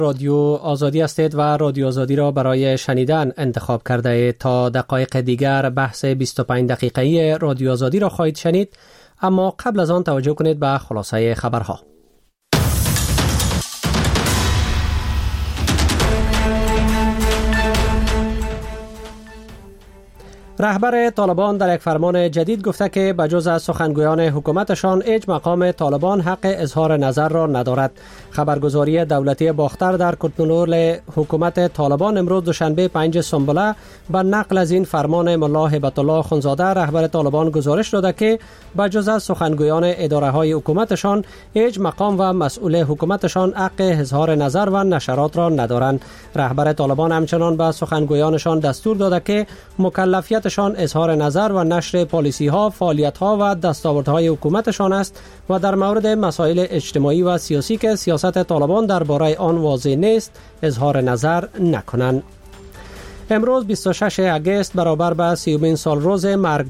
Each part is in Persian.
رادیو آزادی هستید و رادیو آزادی را برای شنیدن انتخاب کرده اید. تا دقایق دیگر بحث 25 دقیقه‌ای رادیو آزادی را خواهید شنید، اما قبل از آن توجه کنید به خلاصه خبرها. رهبر طالبان در یک فرمان جدید گفته که بجز از سخنگویان حکومتشان هیچ مقام طالبان حق اظهار نظر را ندارد. خبرگزاری دولتی باختر در کنترل حکومت طالبان امروز دوشنبه 5 سنبله به نقل از این فرمان ملا هیبت الله خونزاده رهبر طالبان گزارش داده که بجز از سخنگویان اداره‌های حکومتشان هیچ مقام و مسئول حکومتشان حق اظهار نظر و نشرات را ندارند. رهبر طالبان همچنان به سخنگویانشان دستور داده که مکلفیت اظهار نظر و نشر پالیسی ها، فعالیت ها و دستاوردهای حکومتشان است و در مورد مسائل اجتماعی و سیاسی که سیاست طالبان درباره آن واضح نیست اظهار نظر نکنند. امروز 26 اگست برابر به 30مین سال روز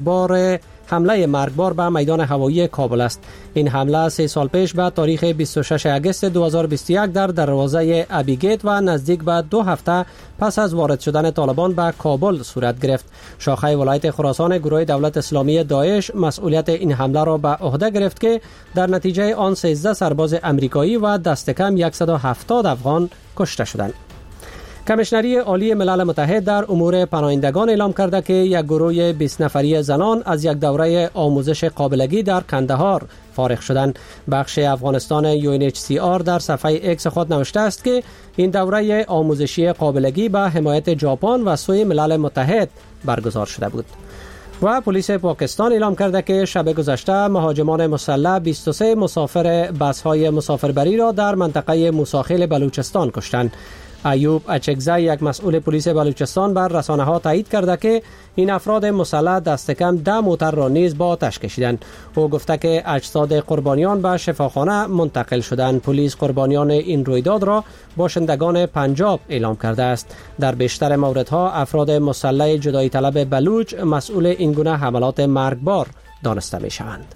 حمله مرگبار به میدان هوایی کابل است. این حمله 3 سال پیش به تاریخ 26 اگست 2021 در دروازه ابیگیت و نزدیک به 2 هفته پس از وارد شدن طالبان به کابل صورت گرفت. شاخه ولایت خراسان گروه دولت اسلامی داعش مسئولیت این حمله را به عهده گرفت که در نتیجه آن 13 سرباز امریکایی و دست کم 170 افغان کشته شدند. کمیشنری عالی ملل متحد در امور پناهندگان اعلام کرده که یک گروه 20 نفری زنان از یک دوره آموزش قابلگی در کندهار فارغ شدند. بخش افغانستان UNHCR در صفحه ایکس خود نوشته است که این دوره آموزشی قابلگی به حمایت ژاپن و سوی ملل متحد برگزار شده بود. و پلیس پاکستان اعلام کرده که شب گذشته مهاجمان مسلح 23 مسافر بس‌های مسافربری را در منطقه موساخیل بلوچستان کشتند. ایوب اچکزی یک مسئول پلیس بلوچستان بر رسانه‌ها تایید کرده که این افراد مسلح دست کم 10 موتر را نیز با آتش کشیدند. او گفته که اجساد قربانیان به شفاخانه منتقل شدند. پلیس قربانیان این رویداد را باشندگان پنجاب اعلام کرده است. در بیشتر موردها افراد مسلح جدایی طلب بلوچ مسئول این گونه حملات مرگبار دانسته می شوند.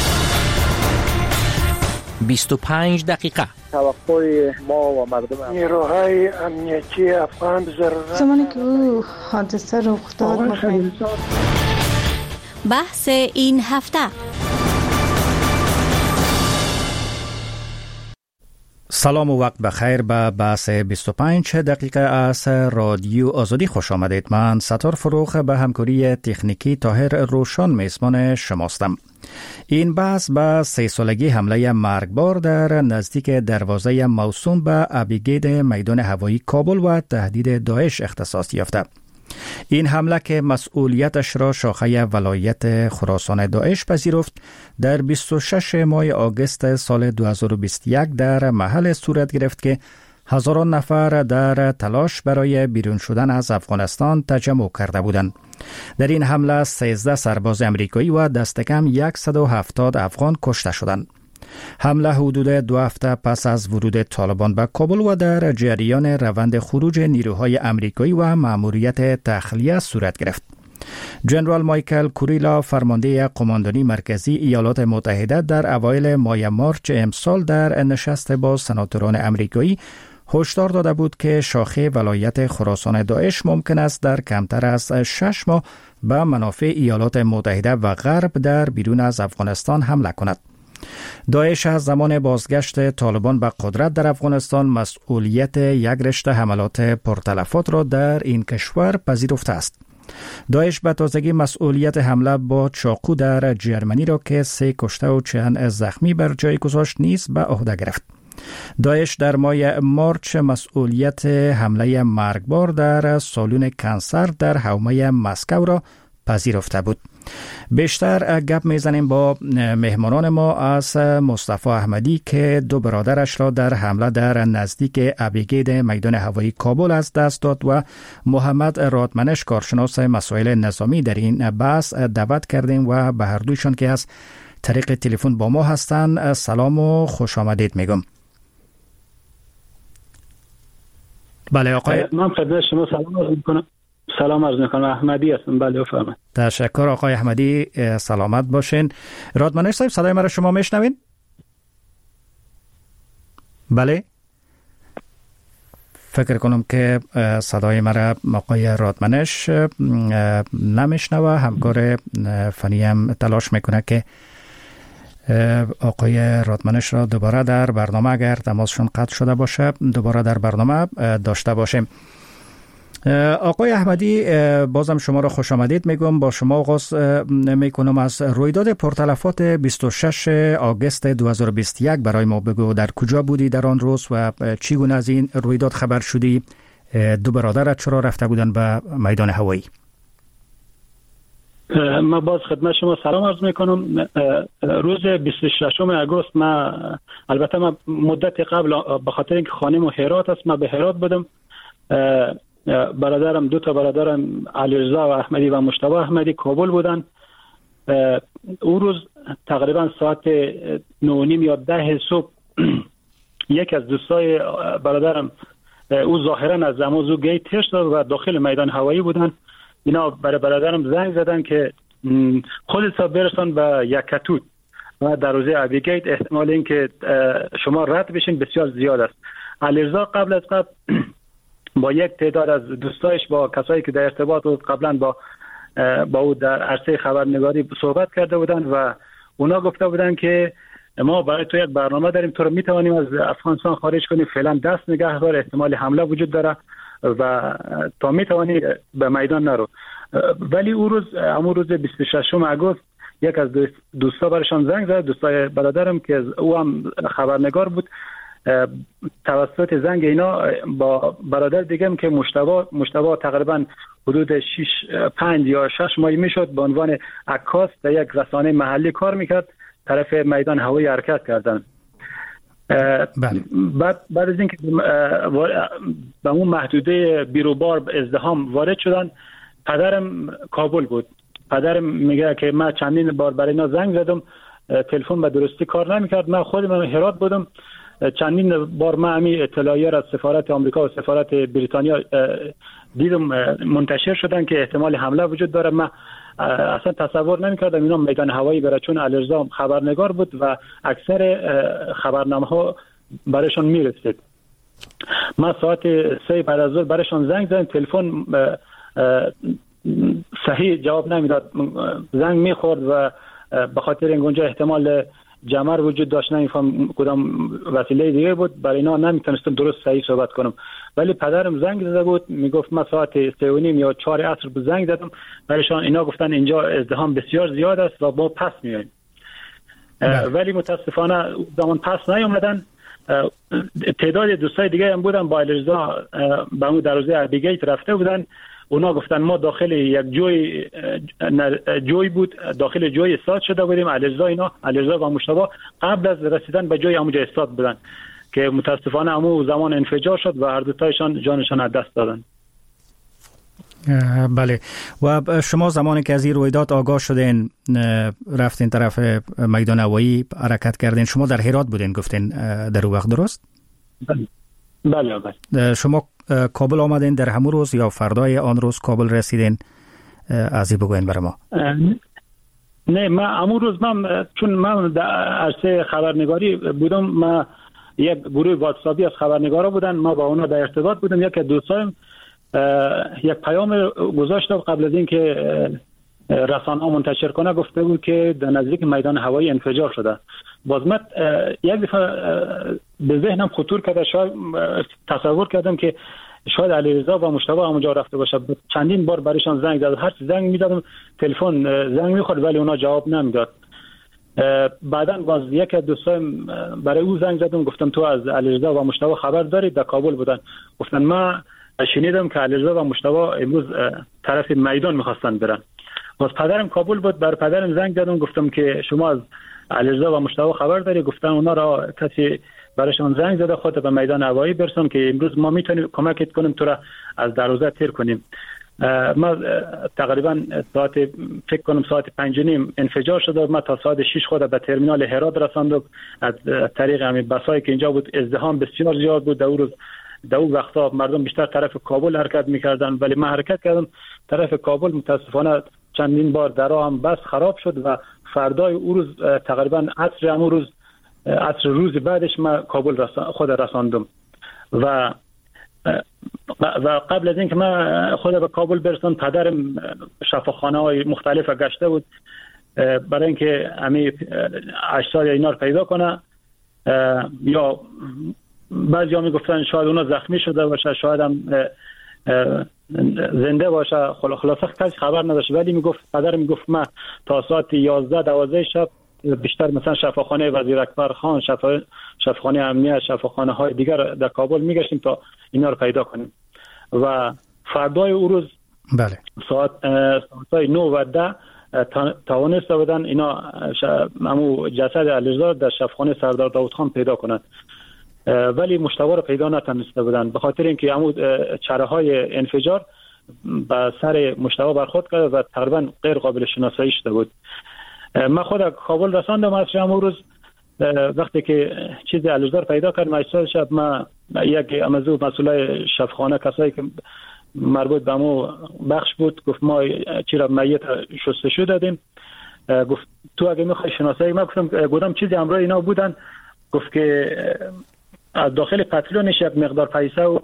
25 دقیقه توقع ما و مردم نیروهای امنیتی افغان ضرورت زمانی که او حادثه رخ داد بحث این هفته. سلام و وقت بخیر به بحث 25 دقیقه از رادیو آزادی خوش آمدید. من ستار فروخ به همکاری تکنیکی طاهر روشن میزبان شماستم. این بحث به 3 سالگی حمله مرگبار در نزدیک دروازه موسوم به ابیگید میدان هوایی کابل و تهدید داعش اختصاص یافته. این حمله که مسئولیتش را شاخه ولایت خراسان داعش پذیرفت در 26 ماه آگوست سال 2021 در محل صورت گرفت که هزاران نفر در تلاش برای بیرون شدن از افغانستان تجمع کرده بودند. در این حمله 13 سرباز امریکایی و دست کم 170 افغان کشته شدند. حمله حدود 2 هفته پس از ورود طالبان به کابل و در جریان روند خروج نیروهای امریکایی و مأموریت تخلیه صورت گرفت. جنرال مایکل کوریلا فرمانده قماندانی مرکزی ایالات متحده در اوایل ماه مارچ امسال در نشست با سناتوران امریکایی هشدار داده بود که شاخه ولایت خراسان داعش ممکن است در کمتر از 6 ماه به منافع ایالات متحده و غرب در بیرون از افغانستان حمله کند. داعش از زمان بازگشت طالبان به قدرت در افغانستان مسئولیت یک رشته حملات پرتلفات را در این کشور پذیرفته است. داعش به تازگی مسئولیت حمله با چاقو در جرمنی را که 3 کشته و چند زخمی بر جای گذاشت نیز به عهده گرفت. داعش در ماه مارچ مسئولیت حمله مرگبار در سالن کنسر در حومه مسکو را پذیرفته بود. بیشتر گپ میزنیم با مهمانان ما از مصطفی احمدی که 2 برادرش را در حمله در نزدیک ابیگید میدان هوایی کابل از دست داد و محمد رادمنش کارشناس مسائل نظامی در این بحث دعوت کردیم و به هر دویشان که از طریق تلفن با ما هستند سلام و خوش آمدید میگم. بله آقای من خدمت شما سلام عرض میکنم. احمدی هستم. بله بفرمایید. تشکر آقای احمدی، سلامت باشین. رادمنش صاحب صدای مرا شما میشنوین؟ بله فکر کنم که صدای مرا آقای رادمنش نمیشنوه. همکار فنی هم تلاش میکنه که آقای رادمنش را دوباره در برنامه، اگر تماسشون قطع شده باشه، دوباره در برنامه داشته باشیم. آقای احمدی، بازم شما را خوش آمدید میگم. با شما آغاز میکنم. از رویداد پرتلفات 26 آگوست 2021 برای ما بگو. در کجا بودی در آن روز و چگونه از این رویداد خبر شدی؟ دو برادرت چرا رفته بودن به میدان هوایی؟ من باز خدمت شما سلام عرض میکنم. روز 26 آگوست البته من مدت قبل به خاطر اینکه خانم هرات است، من به هرات بودم. برادرم، دو تا برادرم، علیرضا و احمدی و مجتبی احمدی کابل بودن. اون روز تقریبا ساعت 9:30 یا 10 صبح یک از دوستای برادرم، او ظاهرا از زمازو گیت ترش داد و داخل میدان هوایی بودن. اینا برای برادرم زنگ زدن که خودت برسان به یکتوت و دروازه ابیگیت، احتمال اینکه شما رد بشین بسیار زیاد است. علیرضا قبل از قبل با یک تعداد از دوستایش، با کسایی که در ارتباط بود قبلا با او در عرصه خبرنگاری صحبت کرده بودن و اونا گفته بودن که ما برای تو یک برنامه داریم، تو رو میتوانیم از افغانستان خارج کنیم، فعلا دست نگه دار، احتمال حمله وجود داره و تا میتوانی به میدان نرو. ولی اون روز 26 آگوست یک از دوستا برشان زنگ زد، دوستای برادرم که او هم خبرنگار بود. توسط زنگ اینا با برادر دیگم که مجتبی تقریبا حدود 5 یا 6 ماه میشد به عنوان عکاس در یک رسانه محلی کار میکرد، طرف میدان هوایی حرکت کردن. بعد از اینکه به اون محدوده بیروبار ازدحام وارد شدن، پدرم کابل بود. پدرم میگه که من چندین بار برای اینا زنگ زدم، تلفن به درستی کار نمیکرد. من خودم هرات بودم، چندین بار من همی اطلاعیه از سفارت آمریکا و سفارت بریتانیا دیدم منتشر شدن که احتمال حمله وجود داره. من اصلا تصور نمی‌کردم اینا میدان هوایی بره، چون علیرضا خبرنگار بود و اکثر خبرنامه‌ها برایشون میرسید. من ساعت 3 بعد از ظهر برایشون زنگ زدم، تلفن صحیح جواب نمیداد، زنگ میخورد و به خاطر این اونجا احتمال جمر وجود داشت، نمیفهم کدام وسیله دیگه بود، برای اینا نمیتونستم درست صحیح صحبت کنم. ولی پدرم زنگ زده بود، میگفت من ساعت 3:30 یا 4 عصر به زنگ زدم برایشان، اینا گفتن اینجا ازدحام بسیار زیاد است و ما پس میایم. ولی متاسفانه زمان پس نیومدن. تعداد دوستای دیگه هم بودن، با علیرضا به اون دروازه ابیگیت رفته بودن. اونا گفتن ما داخل یک جوی بود، داخل جوی استاد شده بودیم. علیرضا و مجتبی قبل از رسیدن به جوی همونجا استاد بودن که متاسفانه همون زمان انفجار شد و هر دو تایشان جانشان از دست دادن. بله. و شما زمانی که از این رویداد آگاه شدین رفتین طرف میدان هوایی حرکت کردین، شما در هرات بودین گفتین در اون وقت، درست؟ بله. شما کابل آمدین در همون روز یا فردای آن روز کابل رسیدین؟ از این بگوین برای ما. نه، من همون روز چون من در عرصه خبرنگاری بودم، من یک گروه واتساپی از خبرنگارا بودن، ما با اونا در ارتباط بودم. یک دوستایم یک پیام گذاشت قبل از اینکه رسانه‌ها منتشر کنه، گفته بود که در نزدیک میدان هوایی انفجار شده. باز من یک دفعه به ذهنم خطور کرد، شاید تصور کردم که شاید علیرضا و مجتبی همونجا رفته باشه. چندین بار برایشان زنگ زدم، هر چی زنگ می‌زدم تلفن زنگ می‌خورد ولی اونا جواب نمیداد. بعداً باز یک از دوستایم برای او زنگ زدم، گفتم تو از علیرضا و مجتبی خبر دارید؟ در کابل بودن. گفتن من شنیدم که علیرضا و مجتبی امروز طرف میدان می‌خواستن برن. باز پدرم کابل بود، بر پدرم زنگ زدم، گفتم که شما از علیرضا و مجتبی خبر داری؟ گفتن اونا را کسی برایشان زنگ زده خودت به میدان هوایی برسون که امروز ما میتونیم کمکت کنیم تو را از دروازه تیر کنیم. ما تقریبا فکر کنم ساعت 5:30 انفجار شد و ما تا ساعت 6 خود به ترمینال هرات رساندم از طریق همین بسایی که اینجا بود. ازدحام بسیار زیاد بود در اون وقتا، مردم بیشتر طرف کابل حرکت میکردن ولی من حرکت کردم طرف کابل. متاسفانه چندین بار درا هم بس خراب شد و فردای اون روز تقریبا عصر روز بعدش من کابل خود رساندم و و قبل از اینکه من خود به کابل برسم پدرم شفاخانه های مختلف گشته بود برای اینکه امی اجساد اینا رو پیدا کنه. یا بعضی ها میگفتن شاید اونا زخمی شده باشه، شاید هم زنده باشه، خلاصه کسی خبر نداشت. ولی میگفت پدرم میگفت من تا ساعت 11-12 شب بیشتر مثلا شفاخانه وزیر اکبر خان، شفاخانه امنیت، شفاخانه های دیگر در کابل میگشتیم تا اینا رو پیدا کنیم. و فردای او روز بله ساعت 9 و 10 توانسته بودن اینا همو جسد علیرضا در شفاخانه سردار داود خان پیدا کنند، ولی مشتبه رو پیدا نتونسته بودن به خاطر اینکه همو چره های انفجار به سر مشتبه برخورد کرد و تقریبا غیر قابل شناسایی شده بود. من خود کابل رساندم از همون روز. وقتی که چیز علیرضا پیدا کردم 8 شب، من یک امزو مسئولای شفاخانه کسایی که مربوط به مو بخش بود گفت ما چرا میت شستشو دادیم. گفت تو اگه میخوای شناسایی، من گفتم چیزی همراه اینا بودن. گفت که از داخل پتلونش یک مقدار پیسه و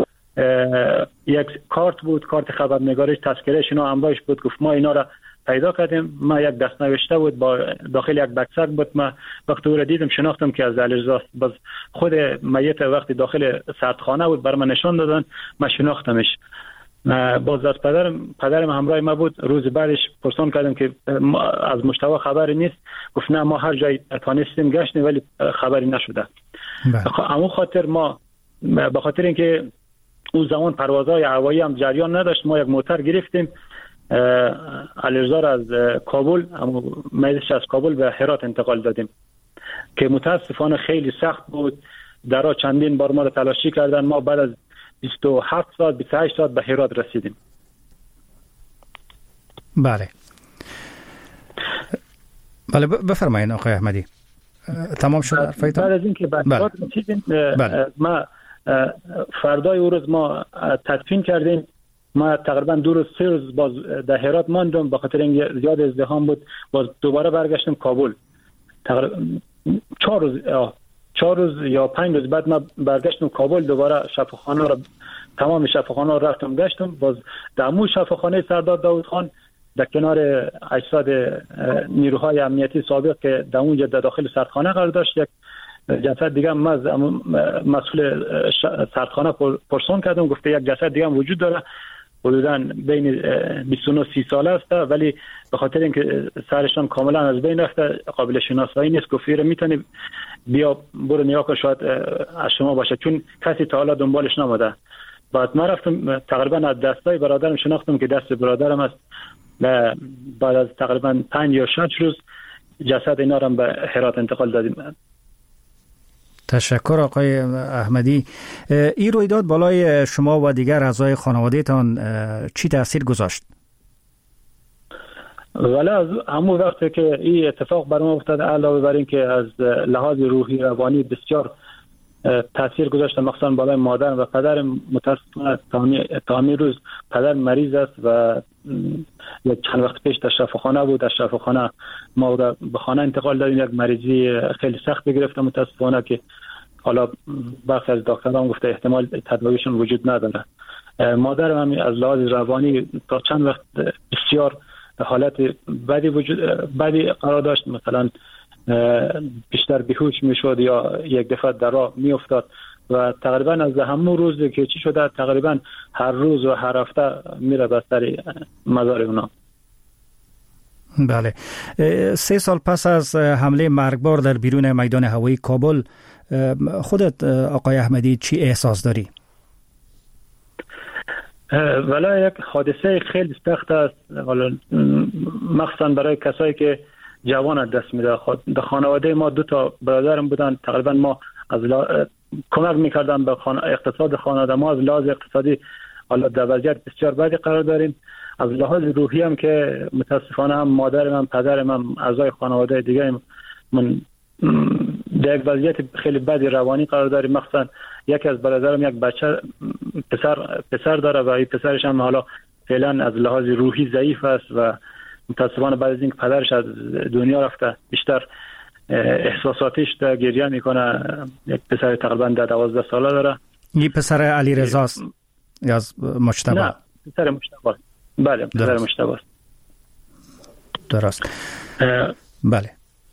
یک کارت بود، کارت خبرنگاریش، تذکرهش اینا همراهش بود. گفت ما اینا را پیدا کردیم. ما یک دست نوشته بود با داخل یک بکسک بود. ما وقتی او را دیدم شناختم که از علیرضا. باز خود میت وقتی داخل سردخانه بود بر من نشان دادن، من شناختمش. باز از پدرم همراه ما بود. روز بعدش پرسان کردم که از مشتبه خبری نیست. گفت نه ما هر جای تانستیم گشتیم ولی خبری نشده. اما خاطر ما به خاطر اینکه اون زمان پروازهای هوایی هم جریان نداشت، ما یک موتر گرفتیم علیرضا را از کابل، اما میدش از کابل به هرات انتقال دادیم که متاسفانه خیلی سخت بود. درا چندین بار ما را تلاشی کردن. ما بعد از 27 ساعت 28 ساعت به هرات رسیدیم. بله بفرمایید آقای احمدی. تمام شد حرفایتان؟ بعد از اینکه به هرات رسیدیم ما فردای او روز ما تدفین کردیم. ما تقریبا 2 روز 3 روز باز در هرات ماندم به خاطر اینکه زیاد ازدحام بود. باز دوباره برگشتم کابل. تقریبا 4 روز یا 5 روز بعد ما برگشتم کابل. دوباره شفاخانه را تمام شفاخانه را رفتم گشتم. باز در مو شفاخانه سردار داود خان در کنار اجساد نیروهای امنیتی سابق که در اونجا در داخل سردخانه قرار داشت، یک جسد دیگه هم از مسئول سردخانه پرسان کردم. گفته یک جسد دیگه هم وجود داره، حدوداً بین 29-30 ساله است، ولی به خاطر اینکه سرشان کاملا از بین رفته قابل شناسایی نیست. گفته میتونی بیا برو نیا کن، شاید از شما باشه، چون کسی تا حالا دنبالش نموده. بعد من رفتم تقریبا از دستای برادرم شناختم که دست برادرم است. بعد از تقریبا 5 یا 6 روز جسد اینا رو به هرات انتقال دادیم. تشکر آقای احمدی. این رویداد بالای شما و دیگر اعضای خانواده تان چی تاثیر گذاشت؟ ولی از همون وقتی که این اتفاق برام افتاد، علاوه بر این که از لحاظ روحی روانی بسیار تاثیر گذاشت، مخصوصا بالای مادرم و پدرم. متاسفانه تا همین روز پدر مریض است و یک چند وقت پیش در شفاخانه بود. در شفاخانه ما به خانه انتقال دادیم. یک مریضی خیلی سخت گرفت متاسفانه که حالا برخی از دکتران گفته احتمال تداویشون وجود نداره. مادرم هم از لحاظ روانی تا چند وقت بسیار حالت بدی قرار داشت. مثلا بیشتر بیهوش میشد یا یک دفعه در راه میافتاد و تقریبا از همون روز که چی شده تقریبا هر روز و هر هفته میره به سر مزار اونا. بله. 3 سال پس از حمله مرگبار در بیرون میدان هوایی کابل، خودت آقای احمدی چی احساس داری؟ ولی یک حادثه خیلی سخت است، مخصوصا برای کسایی که جوان از دست میده. در خانواده ما 2 تا برادرم بودن. تقریبا ما از کمک میکردم به اقتصاد خانواده ما. از لحاظ اقتصادی حالا در وضعیت بسیار بدی قرار داریم. از لحاظ روحی هم که متاسفانه هم مادرم هم پدرم هم اعضای خانواده دیگه من در یک وضعیت خیلی بدی روانی قرار داریم. مخصوصا یکی از برادرم یک بچه پسر داره و این پسرش هم حالا فعلا از لحاظ روحی ضعیف است و متاسفانه بعد از اینکه پدرش از دنیا رفته بیشتر احساساتیش گریه میکنه. یک پسر تقریبا 12 ساله داره این پسر علی رضاست یا از مجتبی؟ نه، پسر مجتبی. بله، پسر مجتبی است. درست. بله.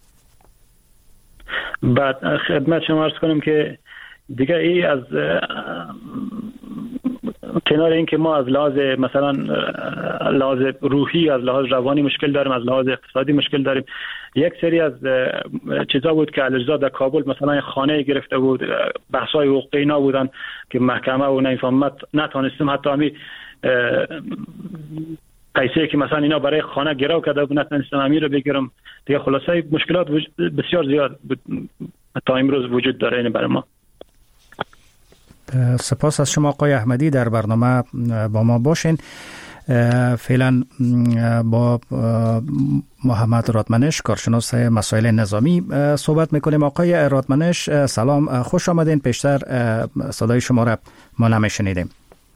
بعد خدمت شما عرض کنم که دیگه ای از کنار این که ما از لحاظ مثلا لحاظ روحی، از لحاظ روانی مشکل داریم، از لحاظ اقتصادی مشکل داریم، یک سری از چیزا بود که علیرضا در کابل مثلا خانه گرفته بود، بحث‌های حقوقی اینا بودن که محکمه و نمیفهمت نتونستیم حتی همین پیسه که مثلا اینا برای خانه گرو کرده بود نتونستم امیر رو بگیرم دیگه. خلاصه مشکلات بسیار زیاد تا امروز وجود داره این برای ما. سپاس از شما آقای احمدی، در برنامه با ما باشین. فعلا با محمد رادمنش کارشناس مسائل نظامی صحبت میکنیم. آقای رادمنش سلام، خوش آمدین. پیشتر صدای شما را ما نمیشنیدیم.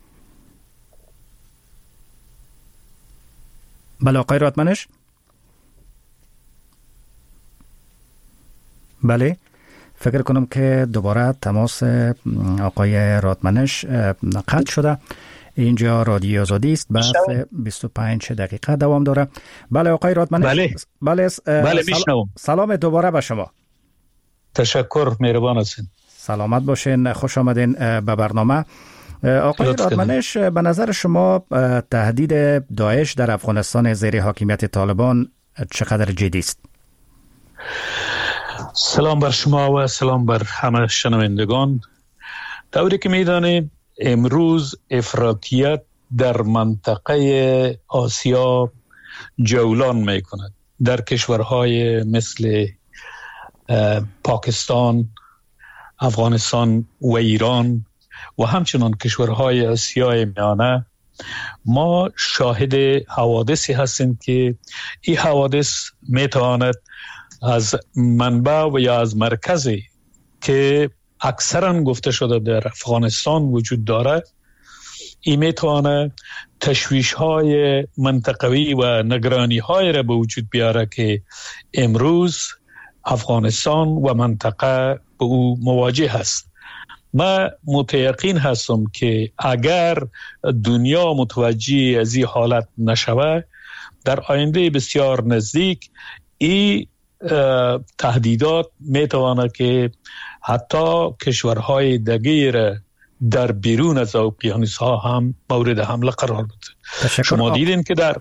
بله آقای رادمنش. بله، فکر کنم که دوباره تماس آقای رادمنش قطع شده. اینجا رادیو آزادی است، بحث 25 دقیقه دوام داره. بله آقای رادمنش. بله میشنوم. سلام دوباره به شما. تشکر، مهربان هستین. سلامت باشین، خوش آمدین به برنامه. آقای رادمنش، به نظر شما تهدید داعش در افغانستان زیر حاکمیت طالبان چقدر جدی است؟ سلام بر شما و سلام بر همه شنوندگان. طوری که میدانید امروز افراطیت در منطقه آسیا جولان میکند. در کشورهای مثل پاکستان، افغانستان و ایران و همچنان کشورهای آسیای میانه ما شاهد حوادثی هستیم که این حوادث میتواند از منبع و یا از مرکزی که اکثرا گفته شده در افغانستان وجود دارد، این میتواند تشویش‌های منطقوی و نگرانی‌های را به وجود بیاره که امروز افغانستان و منطقه به او مواجه است. من متیقن هستم که اگر دنیا متوجه از این حالت نشود، در آینده بسیار نزدیک این تهدیدات میتواند که حتی کشورهای دیگر در بیرون از اقیانوس‌ها هم مورد حمله قرار بده. شما دیدین که در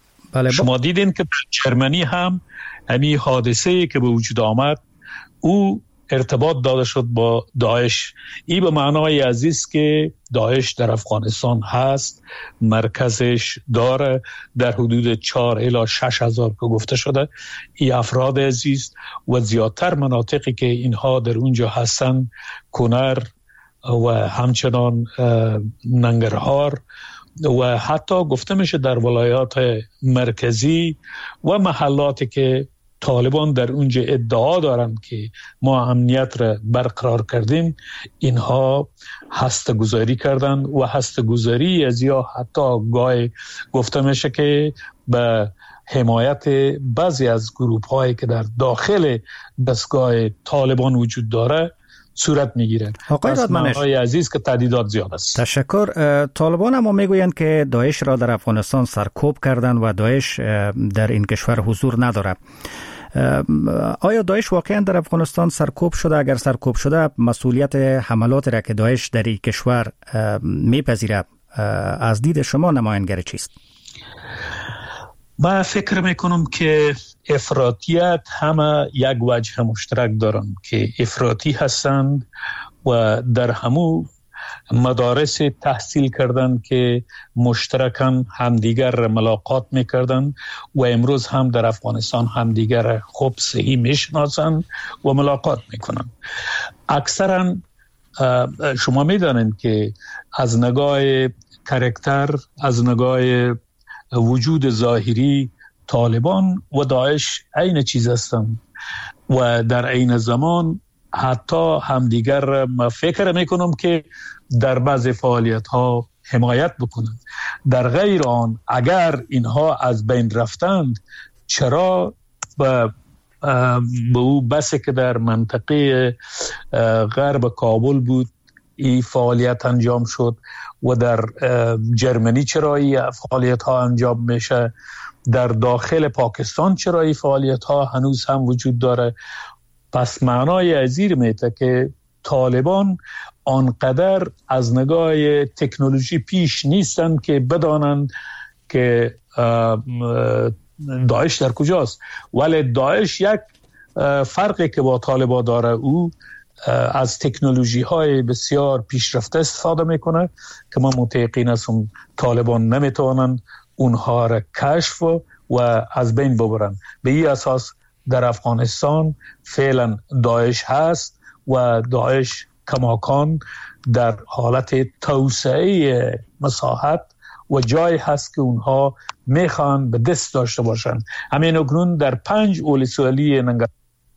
جرمنی هم همین حادثه‌ای که به وجود آمد او ارتباط داده شد با داعش. این به معنای عزیز که داعش در افغانستان هست، مرکزش داره در حدود 4 الی 6 هزار که گفته شده. این افراد عزیز و زیادتر مناطقی که اینها در اونجا هستن، کنر و همچنان ننگرهار و حتی گفته میشه در ولایات مرکزی و محلاتی که طالبان در اونجا ادعا دارند که ما امنیت را برقرار کردیم، اینها هسته‌گذاری کردن و هسته‌گذاری از یا حتی گاهی گفته میشه که به حمایت بعضی از گروه هایی که در داخل دستگاه طالبان وجود داره صورت میگیره. آقای رادمنش عزیز که تهدیدات زیاد است. تشکر. طالبان اما میگویند که داعش را در افغانستان سرکوب کردند و داعش در این کشور حضور ندارد. آیا داعش واقعا در افغانستان سرکوب شده؟ اگر سرکوب شده، مسئولیت حملات را که داعش در این کشور میپذیره از دید شما نمایانگر چیست؟ من فکر میکنم که افراطیت همه یک وجه مشترک دارند که افراطی هستند و در همو مدارس تحصیل کردند که مشترکاً همدیگر ملاقات میکردند و امروز هم در افغانستان همدیگر خوب صحیح میشناسند و ملاقات میکنند. اکثراً شما میدانید که از نگاه کاراکتر، از نگاه وجود ظاهری، طالبان و داعش عین چیز هستند و در عین زمان حتی همدیگر ما فکر میکنم که در بعض فعالیت ها حمایت بکنند. در غیر آن اگر اینها از بین رفتند، چرا به او بسی که در منطقه غرب کابل بود این فعالیت انجام شد و در جرمنی چرا این فعالیت ها انجام میشه، در داخل پاکستان چرا این فعالیت ها هنوز هم وجود داره. پس معنای ازیر میته که طالبان آنقدر از نگاه تکنولوژی پیش نیستن که بدانند که داعش در کجاست. ولی داعش یک فرقی که با طالبان داره، او از تکنولوژی های بسیار پیشرفته استفاده میکنه که ما متقین هستم طالبان نمیتوانند اونها را کشف و از بین ببرن. به این اساس در افغانستان فعلا داعش هست و داعش کماکان در حالت توسعه مساحت و جای هست که اونها میخوان به دست داشته باشند. همین اکنون در 5 ولسوالی ننگرهار.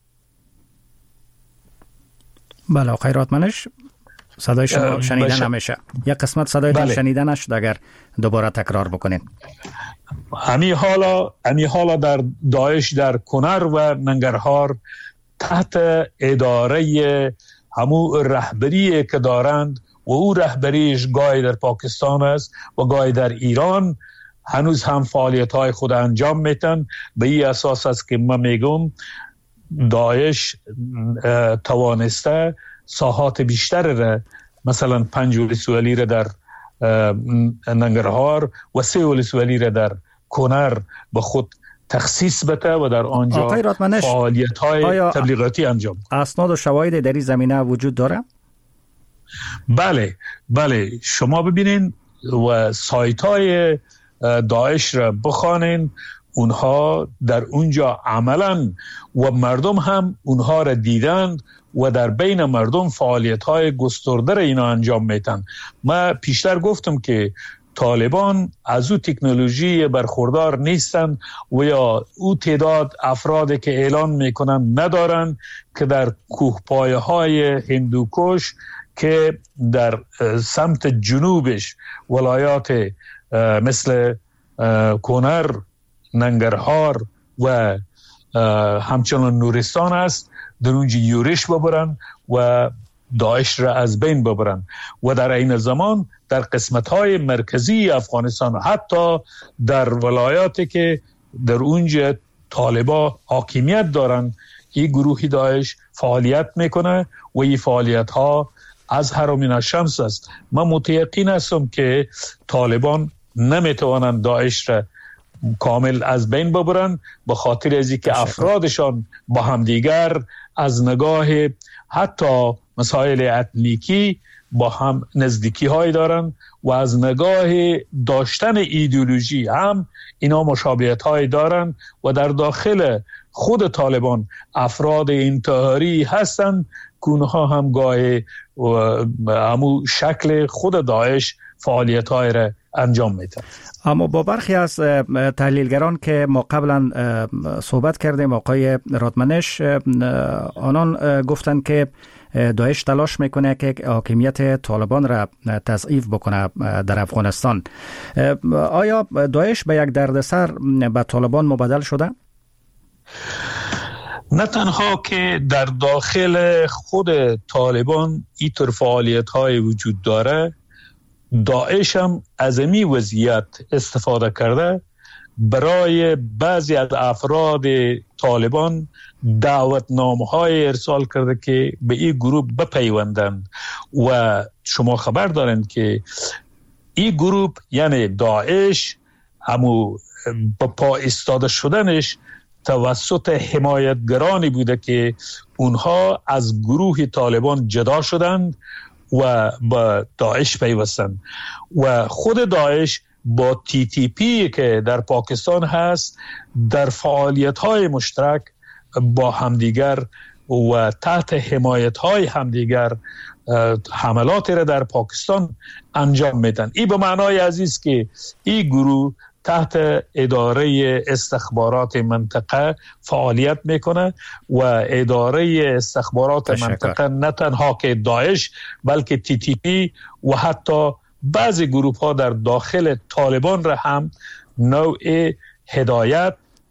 بله خیرات منش صدای شما شنیدن نمیشه. یک قسمت صدای شنیدن نشد، اگر دوباره تکرار بکنین. همی حالا در داعش در کنر و ننگرهار تحت اداره همو رهبری که دارند و او رهبریش گاهی در پاکستان است و گاهی در ایران هنوز هم فعالیت های خود انجام میتن. به این اساس است که من میگم داعش توانسته ساحات بیشتر را، مثلا 5 ولسوالی را در ننگرهار و 3 ولسوالی را در کنر به خود تخصیص بده و در آنجا فعالیت های تبلیغاتی انجام. اسناد و شواهد در این زمینه وجود داره؟ بله شما ببینین و سایت های داعش را بخوانین، اونها در اونجا عملا و مردم هم اونها را دیدند و در بین مردم فعالیت های گسترده را اینا انجام میتن. ما پیشتر گفتم که طالبان از او تکنولوژی برخوردار نیستن و یا او تعداد افرادی که اعلان میکنن ندارن که در کوهپایه های هندوکش که در سمت جنوبش ولایات مثل کنر، ننگرهار و همچنان نورستان است، در اونجا یورش ببرن و داعش را از بین ببرن و در این زمان در قسمت‌های مرکزی افغانستان، حتی در ولایاتی که در اونجا طالبا حاکمیت دارن، این گروهی داعش فعالیت میکنه و این فعالیت ها از هرم من الشمس است. من متیقن هستم که طالبان نمیتوانند داعش را کامل از بین ببرن، به خاطر از اینکه افرادشان با همدیگر از نگاه حتی مسائل اتنیکی با هم نزدیکی های دارن و از نگاه داشتن ایدئولوژی هم اینا مشابهت های دارن و در داخل خود طالبان افراد انتحاری هستن که اونها هم گاهی همو شکل خود داعش فعالیت های را انجام میدن. اما با برخی از تحلیلگران که ما قبلا صحبت کردیم، آقای رادمنش، آنان گفتند که داعش تلاش میکنه که حاکمیت طالبان را تضعیف بکنه در افغانستان. آیا داعش به یک دردسر به طالبان مبدل شده؟ نه تنها که در داخل خود طالبان اینطور فعالیت های وجود داره، داعش هم از این وضعیت استفاده کرده برای بعضی از افراد طالبان دعوتنامه های ارسال کرده که به این گروه بپیوندند و شما خبر دارند که این گروه یعنی داعش همو با پا ایستاده شدنش توسط حمایتگرانی بوده که اونها از گروه طالبان جدا شدند و با داعش پیوستند و خود داعش با TTP که در پاکستان هست در فعالیت‌های مشترک با همدیگر و تحت حمایت‌های همدیگر حملات را در پاکستان انجام میدن. این به معنای عزیز که این گروه تحت اداره استخبارات منطقه فعالیت میکنه و اداره استخبارات منطقه نه تنها که داعش بلکه TTP و حتی بعضی گروه ها در داخل طالبان را هم نوع هدایت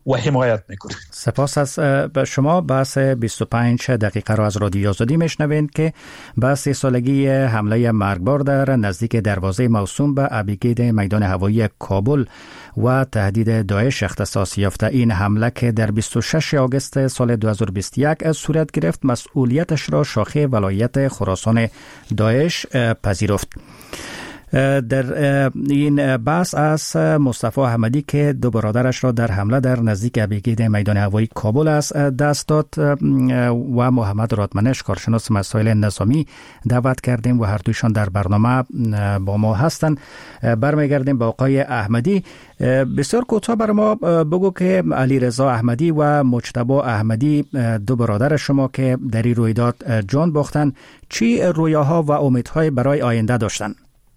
و حمایت میکنیم. سپاس از شما. بحث 25 دقیقه را از رادیو آزادی میشنوید که بحث 3 سالگی حمله مرگبار در نزدیک دروازه موسوم به ابیگید میدان هوایی کابل و تهدید داعش اختصاص یافته. این حمله که در 26 آگوست سال 2021 صورت گرفت، مسئولیتش را شاخه ولایت خراسان داعش پذیرفت. در این بحث از مصطفی احمدی که 2 برادرش را در حمله در نزدیک ابیگید میدان هوایی کابل از دست داد و محمد رادمنش کارشناس مسائل نظامی دعوت کردیم و هر دویشان در برنامه با ما هستند. برمیگردیم به آقای احمدی. بسیار کوتاه بر ما بگو که علیرضا احمدی و مجتبی احمدی 2 برادر شما که در این رویداد جان باختن، چی رویاها و امیدهای برای آینده داشتند؟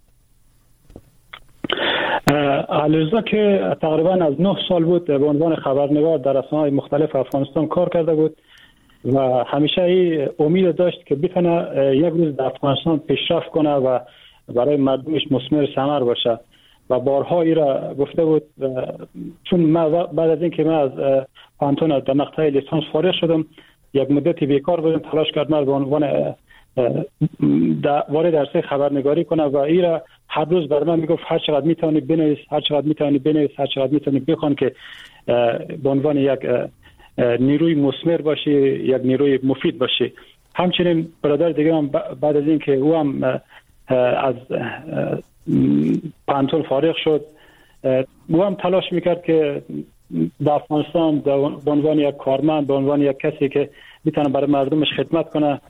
علیرضا که تقریبا از 9 سال بود به عنوان خبرنگار در رسانه‌های مختلف افغانستان کار کرده بود و همیشه این امید داشت که بتونه یک روز در افغانستان پیشرفت کنه و برای مردمش مثمر ثمر باشه و بارها ای را گفته بود. چون من بعد از اینکه من از پانتون در مقطع لیسانس فارغ شدم، یک مدتی بیکار بودم، تلاش کردم به عنوان وارد عرصه خبرنگاری کنه و ای را هر روز بر من میگفت هر چقدر میتونی بنویس، هر چقدر میتونی بنویس، هر چقدر میتونی بخوان که به عنوان یک نیروی مثمر باشی، یک نیروی مفید باشی. همچنین برادر دیگه هم بعد از اینکه او هم از پانتون فارغ شد، او هم تلاش میکرد که در افغانستان به عنوان یک کارمند، به عنوان یک کسی که میتونه برای مردمش خدمت کنه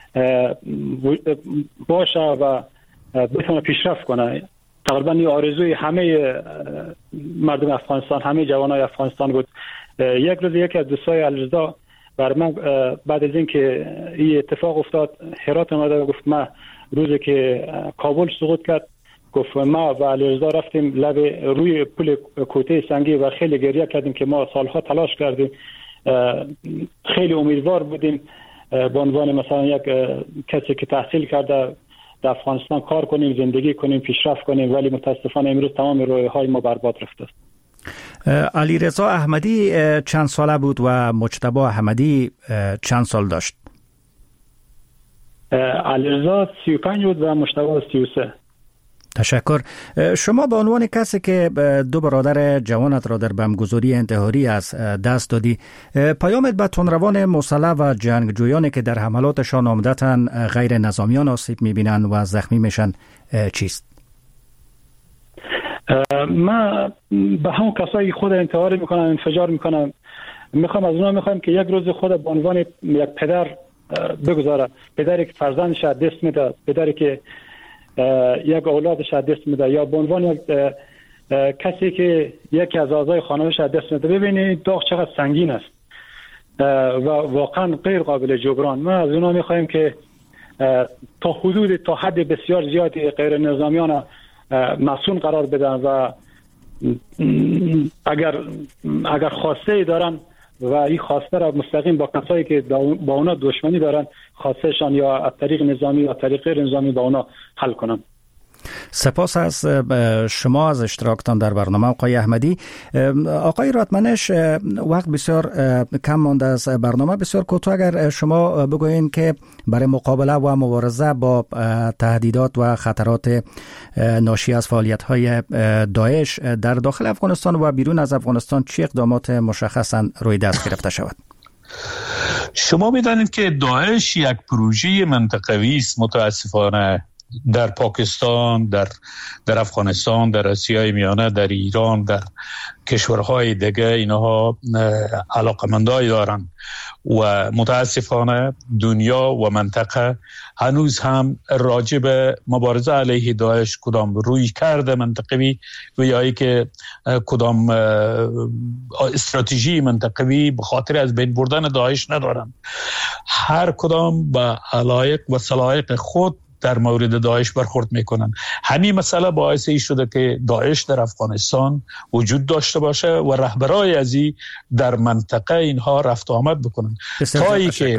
باشه و بتونه پیشرفت کنه. تقریبا این آرزوی همه مردم افغانستان، همه جوانای افغانستان بود. یک روز یکی از دوستای علیرضا بر من بعد از اینکه این اتفاق افتاد هرات اومد و گفت ما روزی که کابل سقوط کرد، گفت ما و علیرضا رفتیم لب روی پل کوته سنگی و خیلی گریه کردیم که ما سالها تلاش کردیم، خیلی امیدوار بودیم به عنوان مثلا یک کسی که تحصیل کرده در افغانستان کار کنیم، زندگی کنیم، پیشرفت کنیم، ولی متاسفانه امروز تمام رویاهای ما برباد رفته. علیرضا احمدی چند ساله بود و مجتبی احمدی چند سال داشت؟ علیرضا 35 بود و مجتبی 33. تشکر. شما به عنوان کسی که 2 برادر جوانت را در بمبگذاری انتحاری از دست دادی، پیامت به تندروان مسلح و جنگجویانی که در حملاتشان عمدتاً غیر نظامیان آسیب می‌بینند و زخمی میشن چیست؟ من به همون کسایی خود انتحاری میکنن، انفجار میکنن، میخوام از اونها میخوام که یک روز خود به عنوان یک پدر بگذاره، پدری که فرزندش از دست میده، پدری که یک اولادش از دست میده، یا به عنوان یک کسی که یکی از اعضای خانواده‌اش از دست میده. ببینید داغ چقدر سنگین است و واقعا غیر قابل جبران. ما از اونها میخوایم که تا حد بسیار زیادی غیر نظامیان مسئول قرار بدن و اگر خواسته دارن و این خواسته را مستقیم با کسایی که با اونا دشمنی دارن، خواستهشان یا از طریق نظامی یا طریق غیر نظامی با اونا حل کنن. سپاس از شما از اشتراکتان در برنامه آقای احمدی. آقای رادمنش، وقت بسیار کم مانده از برنامه، بسیار کوتاه اگر شما بگوین که برای مقابله و مبارزه با تهدیدات و خطرات ناشی از فعالیت‌های داعش در داخل افغانستان و بیرون از افغانستان چه اقدامات مشخصاً روی دست گرفته شود؟ شما می‌دانید که داعش یک پروژه منطقوی است. متاسفانه در پاکستان، در افغانستان، در آسیای میانه، در ایران، در کشورهای دیگه اینها علاقمندای دارن و متاسفانه دنیا و منطقه هنوز هم راجع به مبارزه علیه داعش کدام روی کرده منطقوی و یا که کدام استراتژی منطقوی به خاطر از بین بردن داعش ندارن. هر کدام با علایق و صلاحیق خود در مورد داعش برخورد میکنن. همین مسئله باعث شده که داعش در افغانستان وجود داشته باشه و رهبرای ازی در منطقه اینها رفت و آمد بکنن تا ای که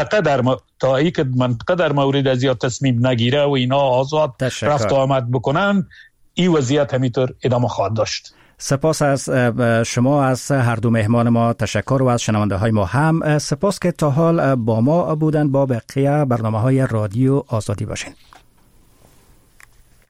منطقه در مورد ازی تصمیم نگیره و اینا آزاد رفت و آمد بکنن. این وضعیت همینطور ادامه خواهد داشت. سپاس از شما، از هر دو مهمان ما تشکر و از شنونده های ما هم سپاس که تا حال با ما بودن. با بقیه برنامه های رادیو آزادی باشین.